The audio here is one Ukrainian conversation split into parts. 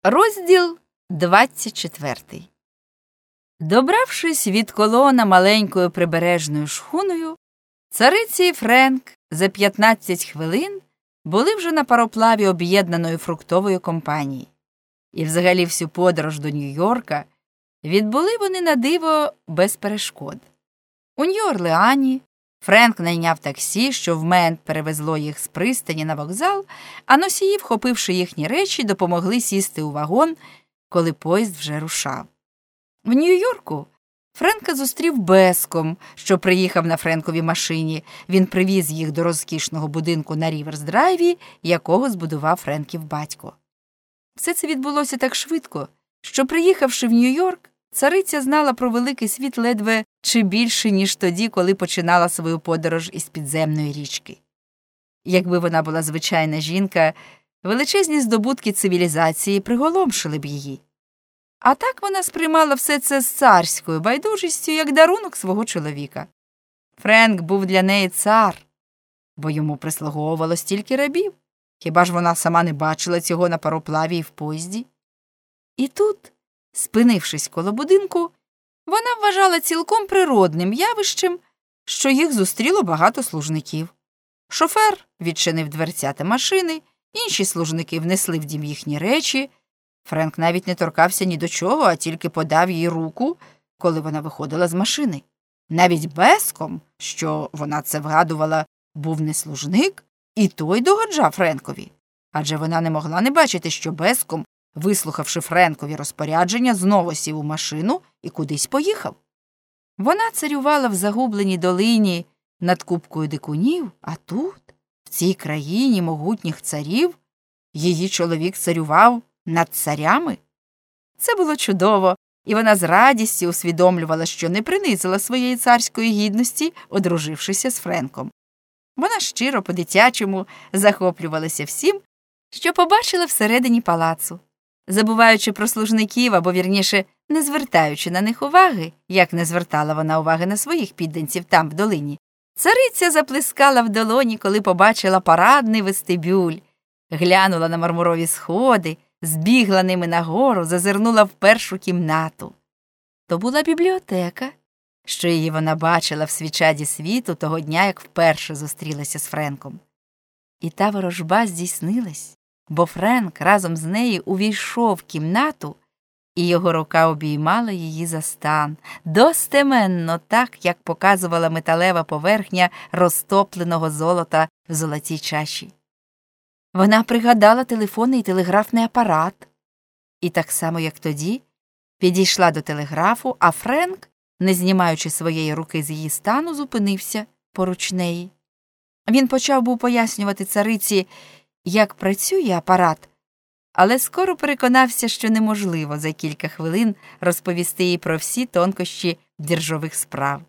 Розділ 24. Добравшись від колона маленькою прибережною шхуною, цариці і Френк за 15 хвилин були вже на пароплаві об'єднаної фруктової компанії. І взагалі всю подорож до Нью-Йорка відбули вони на диво без перешкод. У Нью-Орлеані Френк найняв таксі, що вмент перевезло їх з пристані на вокзал, а носії, вхопивши їхні речі, допомогли сісти у вагон, коли поїзд вже рушав. В Нью-Йорку Френка зустрів Беском, що приїхав на Френковій машині. Він привіз їх до розкішного будинку на Ріверс-драйві, якого збудував Френків батько. Все це відбулося так швидко, що, приїхавши в Нью-Йорк, цариця знала про великий світ ледве чи більше, ніж тоді, коли починала свою подорож із підземної річки. Якби вона була звичайна жінка, величезні здобутки цивілізації приголомшили б її. А так вона сприймала все це з царською байдужістю, як дарунок свого чоловіка. Френк був для неї цар, бо йому прислуговувало стільки рабів. Хіба ж вона сама не бачила цього на пароплаві і в поїзді? І тут, спинившись коло будинку, вона вважала цілком природним явищем, що їх зустріло багато служників. Шофер відчинив дверцята машини, інші служники внесли в дім їхні речі. Френк навіть не торкався ні до чого, а тільки подав їй руку, коли вона виходила з машини. Навіть Беском, що вона це вгадувала, був не служник, і той догоджав Френкові. Адже вона не могла не бачити, що Беском, вислухавши Френкові розпорядження, знову сів у машину і кудись поїхав. Вона царювала в загубленій долині над купкою дикунів, а тут, в цій країні могутніх царів, її чоловік царював над царями. Це було чудово, і вона з радістю усвідомлювала, що не принизила своєї царської гідності, одружившися з Френком. Вона щиро по-дитячому захоплювалася всім, що побачила всередині палацу. Забуваючи про служників, або, вірніше, не звертаючи на них уваги, як не звертала вона уваги на своїх підданців там, в долині, цариця заплескала в долоні, коли побачила парадний вестибюль, глянула на мармурові сходи, збігла ними нагору, зазирнула в першу кімнату. То була бібліотека, що її вона бачила в свічаді світу того дня, як вперше зустрілася з Френком. І та ворожба здійснилась, бо Френк разом з нею увійшов в кімнату, і його рука обіймала її за стан, достеменно так, як показувала металева поверхня розтопленого золота в золотій чаші. Вона пригадала телефонний і телеграфний апарат, і так само, як тоді, підійшла до телеграфу, а Френк, не знімаючи своєї руки з її стану, зупинився поруч неї. Він почав був пояснювати цариці, як працює апарат, але скоро переконався, що неможливо за кілька хвилин розповісти їй про всі тонкощі біржових справ.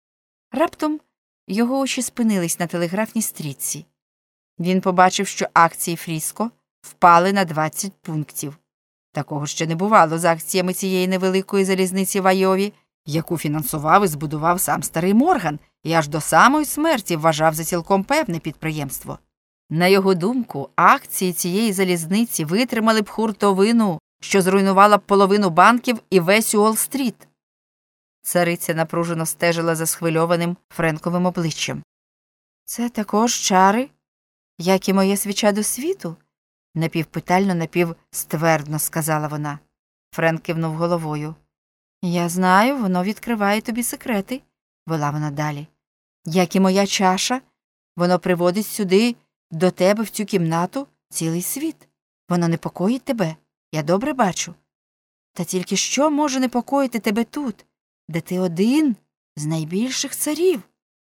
Раптом його очі спинились на телеграфній стрічці. Він побачив, що акції Фріско впали на 20 пунктів. Такого ще не бувало з акціями цієї невеликої залізниці в Айові, яку фінансував і збудував сам старий Морган, і аж до самої смерті вважав за цілком певне підприємство. На його думку, акції цієї залізниці витримали б хуртовину, що зруйнувала б половину банків і весь Уолл-стріт. Цариця напружено стежила за схвильованим Френковим обличчям. «Це також чари, як і моє свіча до світу?» напівпитально, напівствердно сказала вона. Френк кивнув головою. «Я знаю, воно відкриває тобі секрети», вела вона далі. «Як і моя чаша, воно приводить сюди, до тебе, в цю кімнату, цілий світ. Воно непокоїть тебе, я добре бачу. Та тільки що може непокоїти тебе тут, де ти один з найбільших царів?»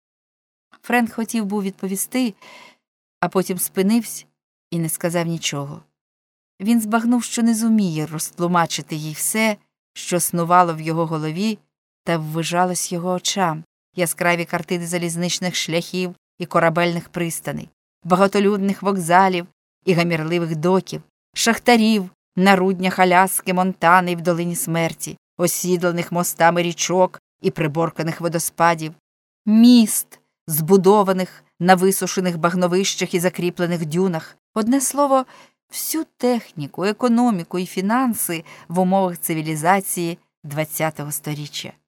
Френк хотів був відповісти, а потім спинився і не сказав нічого. Він збагнув, що не зуміє розтлумачити їй все, що снувало в його голові та ввижалось його очам: яскраві картини залізничних шляхів і корабельних пристаней, багатолюдних вокзалів і гамірливих доків, шахтарів на руднях Аляски, Монтани і в долині смерті, осідланих мостами річок і приборканих водоспадів, міст, збудованих на висушених багновищах і закріплених дюнах. Одне слово, всю техніку, економіку і фінанси в умовах цивілізації ХХ століття.